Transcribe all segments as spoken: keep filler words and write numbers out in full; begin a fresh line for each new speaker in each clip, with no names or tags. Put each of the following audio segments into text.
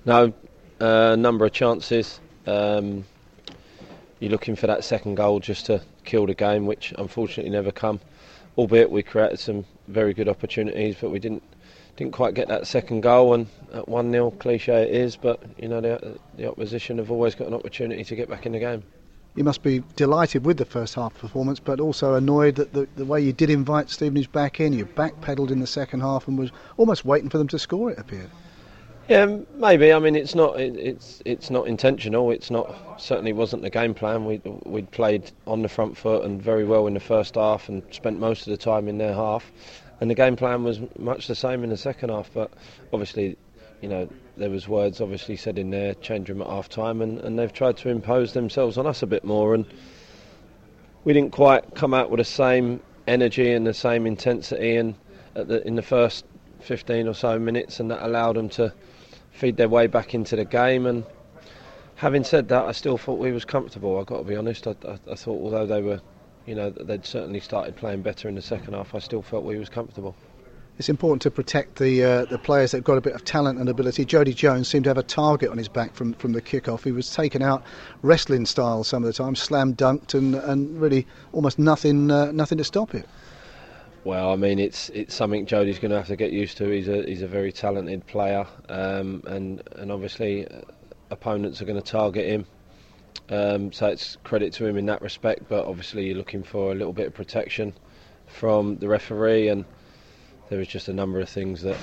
No, a uh, number of chances. Um, you're looking for that second goal just to kill the game, which unfortunately never come. Albeit we created some very good opportunities, but we didn't didn't quite get that second goal. And at one nil, cliche it is, but you know the, the opposition have always got an opportunity to get back in the game.
You must be delighted with the first half performance, but also annoyed that the, the way you did invite Stevenage back in, you backpedalled in the second half and was almost waiting for them to score, it appeared.
Yeah, maybe. I mean, it's not. It, it's it's not intentional. It's not. Certainly wasn't the game plan. We we'd played on the front foot and very well in the first half, and spent most of the time in their half. And the game plan was much the same in the second half. But obviously, you know, there was words obviously said in there, change room at half time, and, and they've tried to impose themselves on us a bit more. And we didn't quite come out with the same energy and the same intensity, and at the, in the first fifteen or so minutes, and that allowed them to feed their way back into the game. And having said that, I still thought we was comfortable. I've got to be honest. I, I, I thought although they were, you know, they'd certainly started playing better in the second half, I still felt we was comfortable.
It's important to protect the uh, the players that've got a bit of talent and ability. Jody Jones seemed to have a target on his back from, from the kick-off. He was taken out wrestling style some of the time, slam dunked, and and really almost nothing uh, nothing to stop it.
Well, I mean, it's it's something Jody's going to have to get used to. He's a he's a very talented player, um, and and obviously uh, opponents are going to target him. Um, so it's credit to him in that respect. But obviously, you're looking for a little bit of protection from the referee, and there was just a number of things that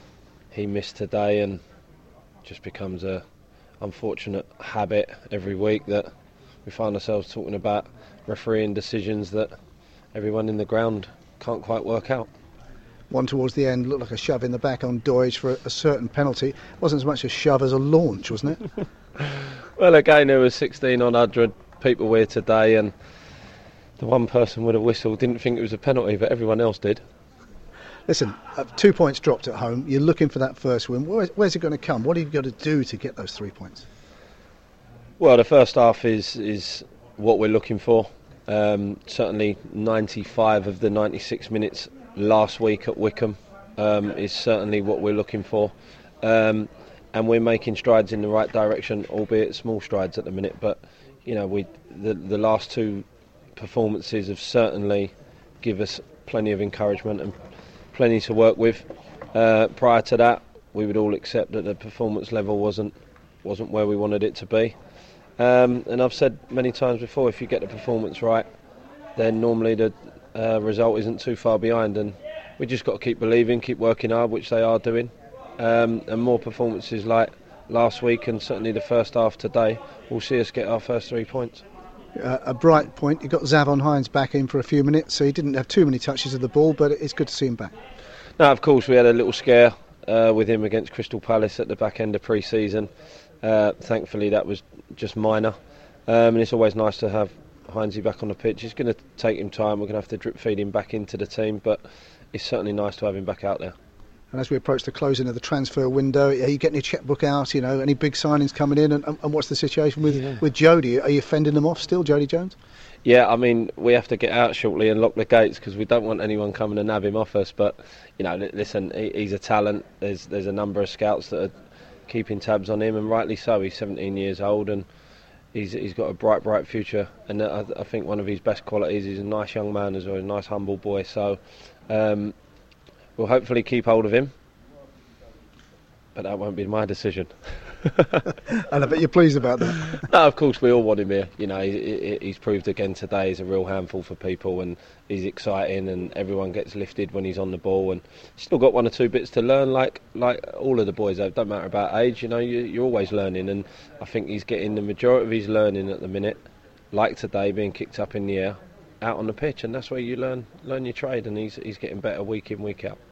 he missed today, and just becomes a unfortunate habit every week that we find ourselves talking about refereeing decisions that everyone in the ground can't quite work out.
One towards the end looked like a shove in the back on Doidge for a, a certain penalty. It wasn't as much a shove as a launch, wasn't it?
Well, again, there was sixteen on one hundred people here today, and the one person with a whistle didn't think it was a penalty, but everyone else did.
Listen, uh, two points dropped at home. You're looking for that first win. Where, where's it going to come? What have you got to do to get those three points?
Well, the first half is is what we're looking for. Um, certainly ninety-five of the ninety-six minutes last week at Wycombe um, is certainly what we're looking for, um, and we're making strides in the right direction, albeit small strides at the minute. But you know, we the the last two performances have certainly give us plenty of encouragement and plenty to work with. Uh, prior to that, we would all accept that the performance level wasn't wasn't where we wanted it to be. Um, and I've said many times before, if you get the performance right, then normally the uh, result isn't too far behind, and we just got to keep believing, keep working hard, which they are doing, um, and more performances like last week and certainly the first half today will see us get our first three points.
Uh, a bright point, you got Zavon Hines back in for a few minutes, so he didn't have too many touches of the ball, but it's good to see him back.
Now, of course, we had a little scare uh, with him against Crystal Palace at the back end of pre-season. Uh, thankfully that was just minor, um, and it's always nice to have Hinesy back on the pitch. It's going to take him time. We're going to have to drip feed him back into the team, but it's certainly nice to have him back out there.
And as we approach the closing of the transfer window, are you getting your chequebook out? You know, any big signings coming in, and, and what's the situation with yeah. with Jody? Are you fending them off still, Jody Jones?
Yeah, I mean, we have to get out shortly and lock the gates because we don't want anyone coming to nab him off us. But you know, listen, he, he's a talent. There's there's a number of scouts that are keeping tabs on him, and rightly so. He's seventeen years old, and he's he's got a bright, bright future. And I, I think one of his best qualities is a nice young man as well, a nice humble boy. So um, we'll hopefully keep hold of him, but that won't be my decision.
And I bet you're pleased about that.
No, of course we all want him here. You know, he, he's proved again today he's a real handful for people, and he's exciting, and everyone gets lifted when he's on the ball. And still got one or two bits to learn, like like all of the boys have. Don't matter about age. You know, you, you're always learning, and I think he's getting the majority of his learning at the minute, like today, being kicked up in the air, out on the pitch, and that's where you learn learn your trade. And he's he's getting better week in, week out.